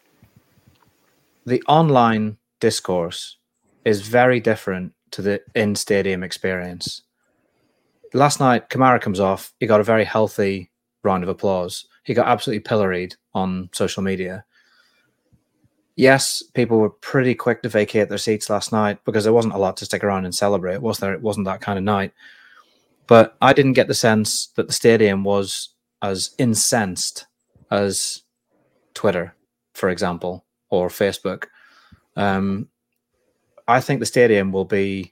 B: The online discourse is very different to the in-stadium experience. Last night, Kamara comes off. He got a very healthy round of applause. He got absolutely pilloried on social media. Yes, people were pretty quick to vacate their seats last night because there wasn't a lot to stick around and celebrate, was there? It wasn't that kind of night. But I didn't get the sense that the stadium was as incensed as Twitter, for example, or Facebook. I think the stadium will be...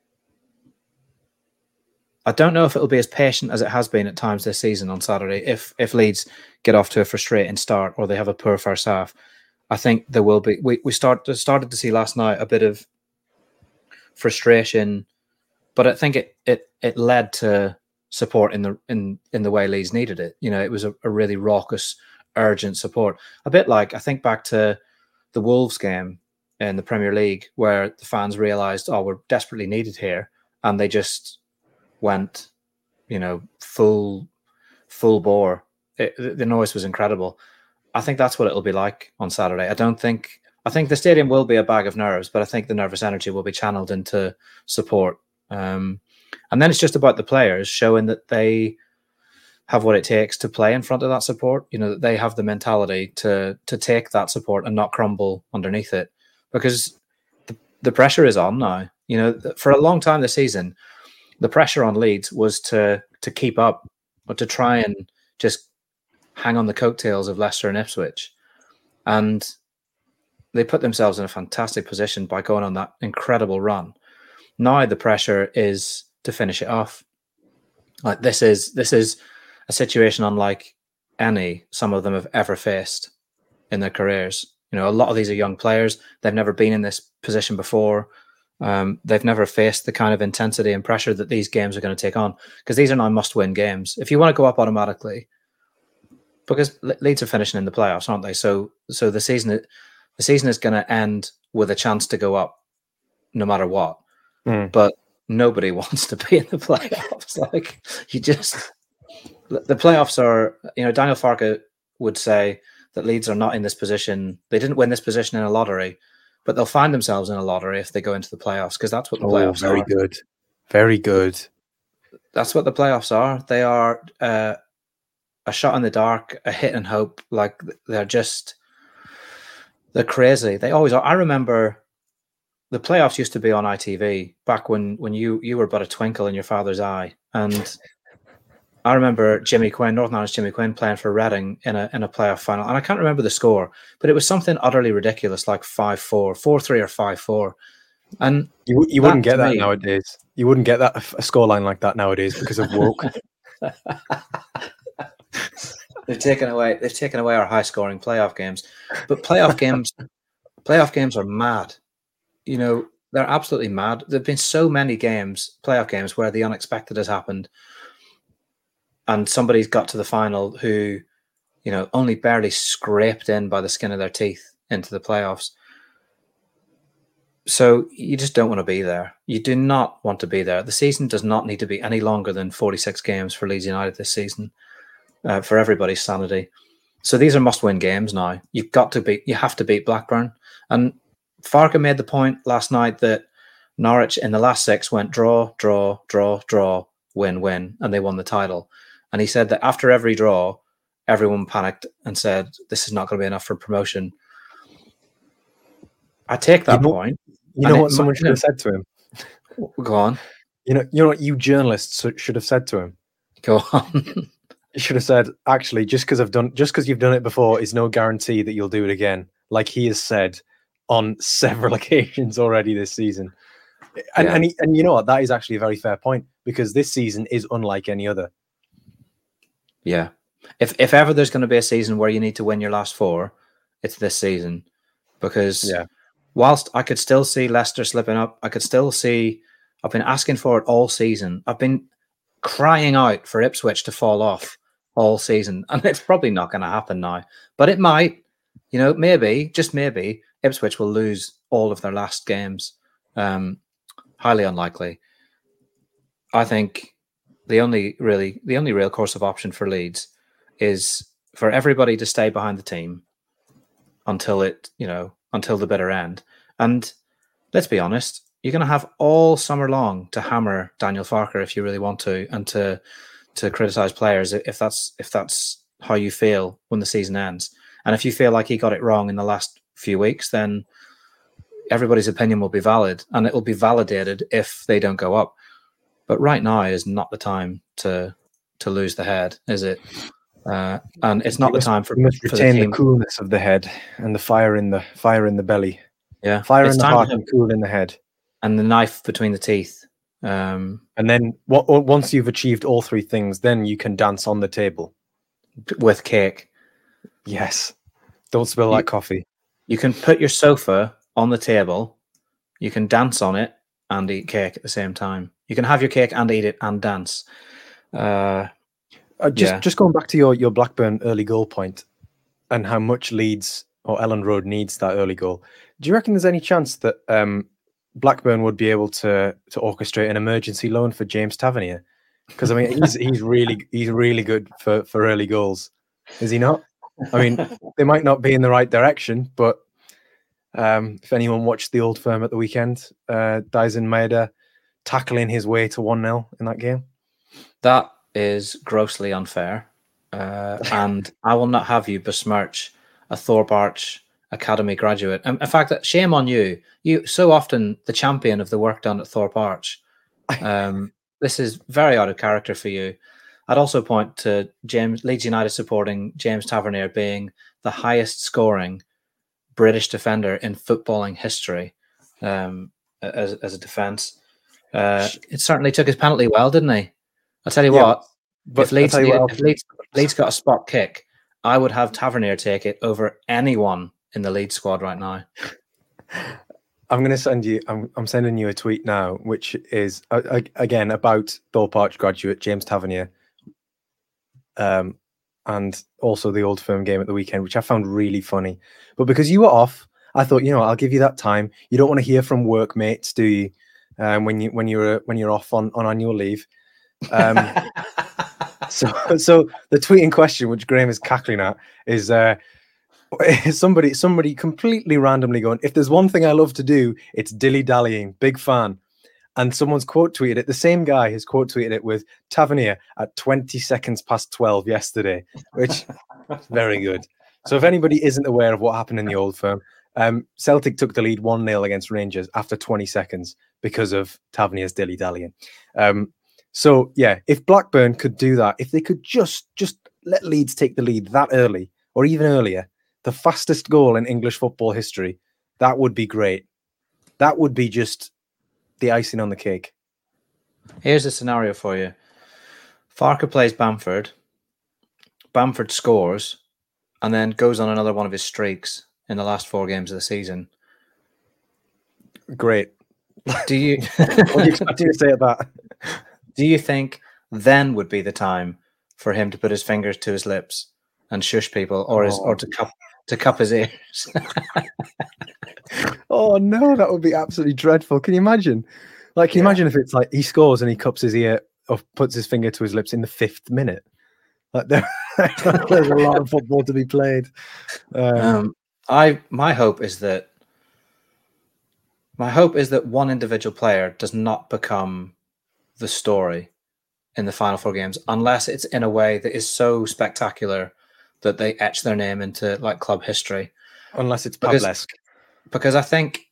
B: I don't know if it'll be as patient as it has been at times this season on Saturday. If Leeds get off to a frustrating start or they have a poor first half, I think there will be... We started to see last night a bit of frustration, but I think it led to support in the way Leeds needed it. It was a really raucous, urgent support. A bit like, I think back to the Wolves game in the Premier League where the fans realised, we're desperately needed here. And they just went, full bore. The noise was incredible. I think that's what it'll be like on Saturday. I think the stadium will be a bag of nerves, but I think the nervous energy will be channeled into support. And then it's just about the players showing that they have what it takes to play in front of that support. That they have the mentality to take that support and not crumble underneath it, because the pressure is on now. For a long time this season, the pressure on Leeds was to keep up, or to try and just hang on the coattails of Leicester and Ipswich, and they put themselves in a fantastic position by going on that incredible run. Now the pressure is to finish it off. Like this is a situation unlike any some of them have ever faced in their careers. A lot of these are young players. They've never been in this position before. They've never faced the kind of intensity and pressure that these games are going to take on, because these are now must-win games. If you want to go up automatically, because Leeds are finishing in the playoffs, aren't they? So the season is going to end with a chance to go up, no matter what. But nobody wants to be in the playoffs. The playoffs are, Daniel Farke would say that Leeds are not in this position. They didn't win this position in a lottery, but they'll find themselves in a lottery if they go into the playoffs, because that's what the playoffs are.
A: Very good. Very good.
B: That's what the playoffs are. They are a shot in the dark, a hit and hope. They're crazy. They always are. I remember the playoffs used to be on ITV back when you were but a twinkle in your father's eye. And I remember Jimmy Quinn, Northern Ireland's Jimmy Quinn, playing for Reading in a playoff final. And I can't remember the score, but it was something utterly ridiculous, like 5-4, 4-3 or 5-4. And
A: you wouldn't get that nowadays. You wouldn't get that a scoreline like that nowadays because of woke.
B: They've taken away our high scoring playoff games. But playoff games Playoff games are mad. You know, they're absolutely mad. There've been so many games, playoff games, where the unexpected has happened, and somebody's got to the final who, you know, only barely scraped in by the skin of their teeth into the playoffs. So you just don't want to be there. You do not want to be there. The season does not need to be any longer than 46 games for Leeds United this season, for everybody's sanity. So these are must-win games now. You have to beat Blackburn. And Farke made the point last night that Norwich in the last 6 went draw, draw, draw, draw, win, win, and they won the title. And he said that after every draw, everyone panicked and said, this is not going to be enough for promotion. I take that point.
A: You know what someone should have said to him?
B: Go on.
A: You know what you journalists should have said to him?
B: Go on.
A: You should have said, actually, just because you've done it before is no guarantee that you'll do it again. Like he has said on several occasions already this season. And you know what? That is actually a very fair point, because this season is unlike any other.
B: Yeah. If ever there's going to be a season where you need to win your last 4, it's this season. Because whilst I could still see Leicester slipping up, I could still see, I've been asking for it all season. I've been crying out for Ipswich to fall off all season. And it's probably not going to happen now. But it might. You know, maybe, just maybe, Ipswich will lose all of their last games. Highly unlikely. I think the only real course of option for Leeds is for everybody to stay behind the team until the bitter end. And let's be honest, you're going to have all summer long to hammer Daniel Farke if you really want to, and to criticize players if that's how you feel when the season ends. And if you feel like he got it wrong in the last few weeks, then everybody's opinion will be valid, and it will be validated if they don't go up. But right now is not the time to lose the head, is it? And it's not the time for
A: retain the coolness of the head and the fire in the belly.
B: Yeah,
A: fire in the heart and cool in the head,
B: and the knife between the teeth.
A: And then once you've achieved all 3 things, then you can dance on the table
B: with cake.
A: Yes, don't spill that coffee.
B: You can put your sofa on the table, you can dance on it and eat cake at the same time. You can have your cake and eat it and dance.
A: Just going back to your Blackburn early goal point and how much Leeds or Elland Road needs that early goal. Do you reckon there's any chance that Blackburn would be able to orchestrate an emergency loan for James Tavernier? Because I mean, he's really good for early goals, is he not? I mean, they might not be in the right direction, but if anyone watched the Old Firm at the weekend, Dyson Maeda tackling his way to 1-0 in that game.
B: That is grossly unfair. And I will not have you besmirch a Thorpe Arch Academy graduate. In fact, shame on you. You so often the champion of the work done at Thorpe Arch. This is very out of character for you. I'd also point to Leeds United supporting James Tavernier being the highest scoring British defender in footballing history as a defence. It certainly took his penalty well, didn't he? I'll tell you what, if Leeds got a spot kick, I would have Tavernier take it over anyone in the Leeds squad right now.
A: I'm going to send you. I'm sending you a tweet now, which is again about Thorpe Arch graduate James Tavernier, and also the Old Firm game at the weekend, which I found really funny. But because you were off, I thought, I'll give you that time. You don't want to hear from workmates, do you? When you're off on annual leave. So the tweet in question, which Graham is cackling at, is somebody completely randomly going, if there's one thing I love to do, it's dilly-dallying. Big fan. And someone's quote tweeted it. The same guy has quote tweeted it with Tavernier at 20 seconds past 12 yesterday, which is very good. So if anybody isn't aware of what happened in the Old Firm, Celtic took the lead 1-0 against Rangers after 20 seconds because of Tavernier's dilly-dallying. So yeah, if Blackburn could do that, if they could just let Leeds take the lead that early or even earlier, the fastest goal in English football history, that would be great. That would be just the icing on the cake.
B: Here's a scenario for you. Farke plays Bamford. Bamford scores and then goes on another one of his streaks in the last 4 games of the season.
A: Great.
B: Do you
A: What do you expect me to say at that?
B: do you think then would be the time for him to put his fingers to his lips and shush people, or to cup his ears?
A: Oh no, that would be absolutely dreadful. Can you imagine? Like, can you imagine if it's like he scores and he cups his ear or puts his finger to his lips in the 5th minute? Like, there's a lot of football to be played.
B: My hope is that one individual player does not become the story in the final 4 games, unless it's in a way that is so spectacular that they etch their name into like club history.
A: Unless it's Pavlesk.
B: Because I think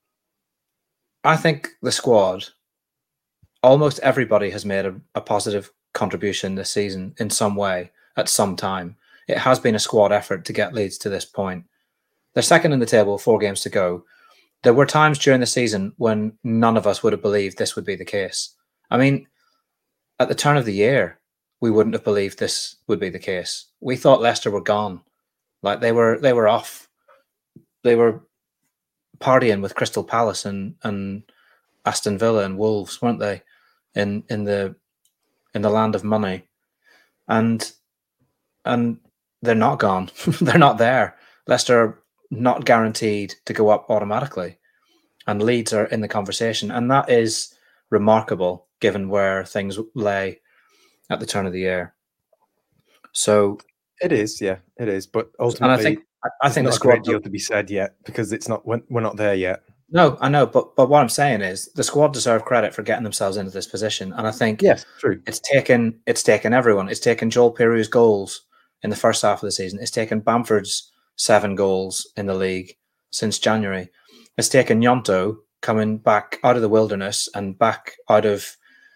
B: the squad, almost everybody has made a positive contribution this season in some way at some time. It has been a squad effort to get Leeds to this point. They're second in the table, 4 games to go. There were times during the season when none of us would have believed this would be the case. I mean, at the turn of the year, we wouldn't have believed this would be the case. We thought Leicester were gone. Like, they were off. They were partying with Crystal Palace and Aston Villa and Wolves, weren't they? In the land of money. And they're not gone. They're not there. Leicester are not guaranteed to go up automatically. And Leeds are in the conversation. And that is remarkable, given where things lay at the turn of the year. So
A: it is, yeah, it is. But ultimately,
B: and I think
A: not
B: the
A: a great
B: squad
A: deal to be said yet, because it's not. We're not there yet.
B: No, I know, but what I'm saying is the squad deserve credit for getting themselves into this position, and I think
A: yes, true.
B: It's taken everyone. It's taken Joel Pirou's goals in the first half of the season. It's taken Bamford's 7 goals in the league since January. It's taken Gnonto coming back out of the wilderness and back out of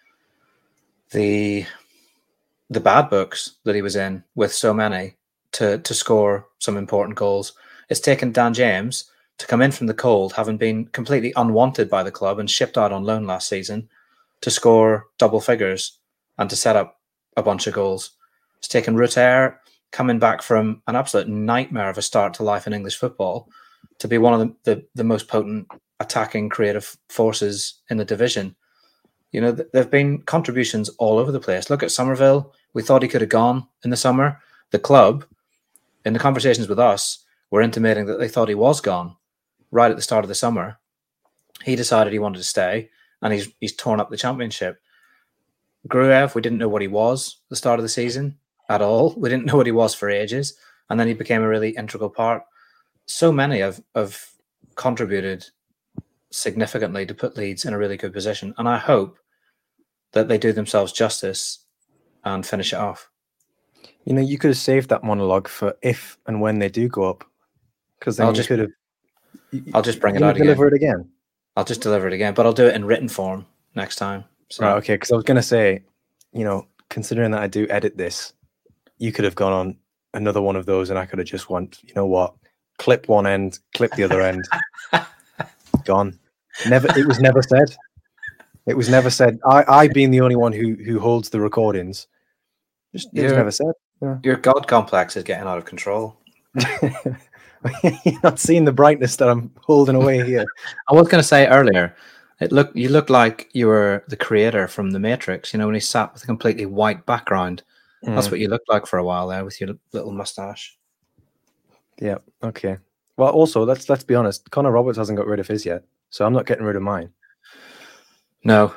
B: the bad books that he was in with so many to score some important goals. It's taken Dan James to come in from the cold, having been completely unwanted by the club and shipped out on loan last season, to score double figures and to set up a bunch of goals. It's taken Rutter coming back from an absolute nightmare of a start to life in English football to be one of the most potent attacking creative forces in the division. You know, there have been contributions all over the place. Look at Somerville. We thought he could have gone in the summer. The club, in the conversations with us, were intimating that they thought he was gone right at the start of the summer. He decided he wanted to stay, and he's torn up the championship. Gruev, we didn't know what he was at the start of the season at all. We didn't know what he was for ages, and then he became a really integral part. So many have contributed significantly to put Leeds in a really good position, and I hope that they do themselves justice and finish it off.
A: You know, you could have saved that monologue for if and when they do go up, because then you could have.
B: I'll just bring it out again.
A: Deliver it again.
B: I'll just deliver it again, but I'll do it in written form next time. So.
A: Right, okay, because I was going to say, you know, considering that I do edit this, you could have gone on another one of those and I could have just went, you know what, clip one end, clip the other end. Gone. It was never said. It was never said. I being the only one who holds the recordings, it was never said. Yeah.
B: Your God complex is getting out of control.
A: You're not seeing the brightness that I'm holding away here.
B: I was going to say earlier, you looked like you were the creator from The Matrix. You know, when he sat with a completely white background. That's what you looked like for a while there with your little mustache.
A: Yeah. Okay. Well, also let's be honest. Connor Roberts hasn't got rid of his yet, so I'm not getting rid of mine.
B: No.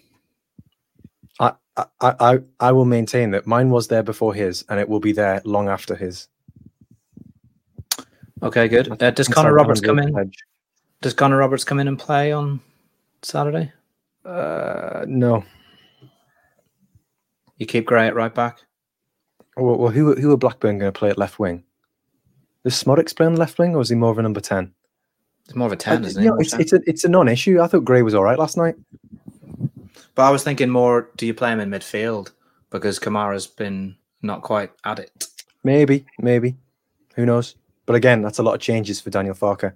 A: I will maintain that mine was there before his, and it will be there long after his.
B: Okay, good. Does Connor Roberts come in? Does Connor Roberts come in and play on Saturday?
A: No.
B: You keep Gray at right back?
A: Well, who are Blackburn going to play at left wing? Does Smodix play on the left wing, or is he more of a number 10?
B: It's more of a 10, isn't he?
A: No, it's a non-issue. I thought Gray was all right last night.
B: But I was thinking more, do you play him in midfield? Because Kamara's been not quite at it.
A: Maybe. Who knows? But again, that's a lot of changes for Daniel Farke.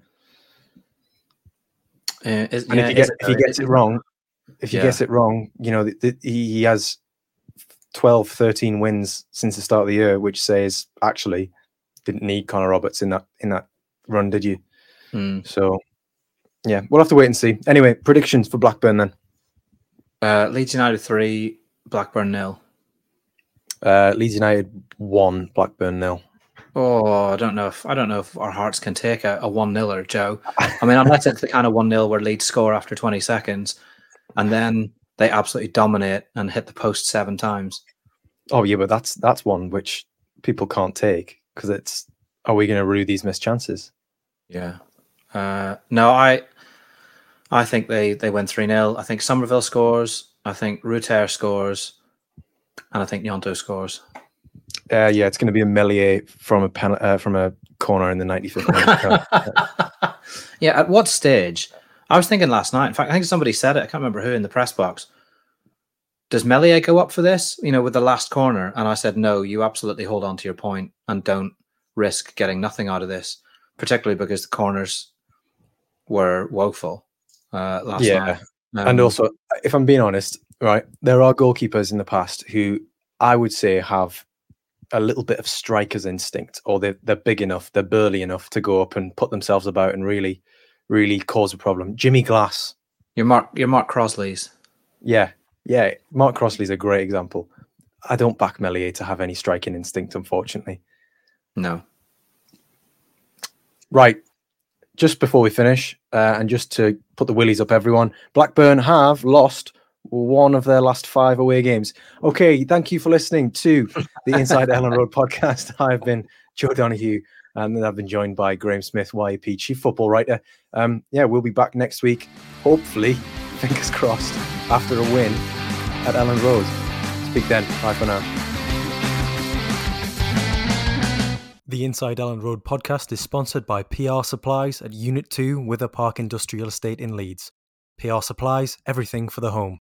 A: If he gets it wrong, you know, he has 12, 13 wins since the start of the year, which says actually didn't need Connor Roberts in that run, did you?
B: Mm.
A: So, yeah, we'll have to wait and see. Anyway, predictions for Blackburn then.
B: Leeds United 3, Blackburn 0.
A: Leeds United 1, Blackburn 0.
B: Oh, I don't know if our hearts can take a 1-0, Joe. I mean, unless it's the kind of 1-0 where Leeds score after 20 seconds and then they absolutely dominate and hit the post 7 times.
A: Oh yeah, but that's one which people can't take because it's, are we going to rue these missed chances?
B: Yeah. No, I think they win 3-0. I think Somerville scores. I think Ruter scores, and I think Gnonto scores.
A: Yeah, it's going to be a Meslier from a corner in the 95th minute.
B: Yeah, at what stage? I was thinking last night. In fact, I think somebody said it. I can't remember who in the press box. Does Meslier go up for this? With the last corner? And I said, no. You absolutely hold on to your point and don't risk getting nothing out of this, particularly because the corners were woeful last night.
A: And also, if I'm being honest, right, there are goalkeepers in the past who I would say have a little bit of striker's instinct, or they're big enough, they're burly enough to go up and put themselves about and really, really cause a problem. Jimmy Glass.
B: Your Mark Crosleys.
A: Yeah. Mark Crossley's a great example. I don't back Meslier to have any striking instinct, unfortunately.
B: No.
A: Right. Just before we finish, and just to put the willies up, everyone, Blackburn have lost one of their last 5 away games. Okay, thank you for listening to the Inside Ellen Road podcast. I've been Joe Donoghue, and I've been joined by Graham Smith, YEP chief football writer. We'll be back next week, hopefully, fingers crossed, after a win at Ellen Road. Speak then. Bye for now. The Inside Ellen Road podcast is sponsored by PR Supplies at Unit 2 Wither Park Industrial Estate in Leeds. PR Supplies, everything for the home.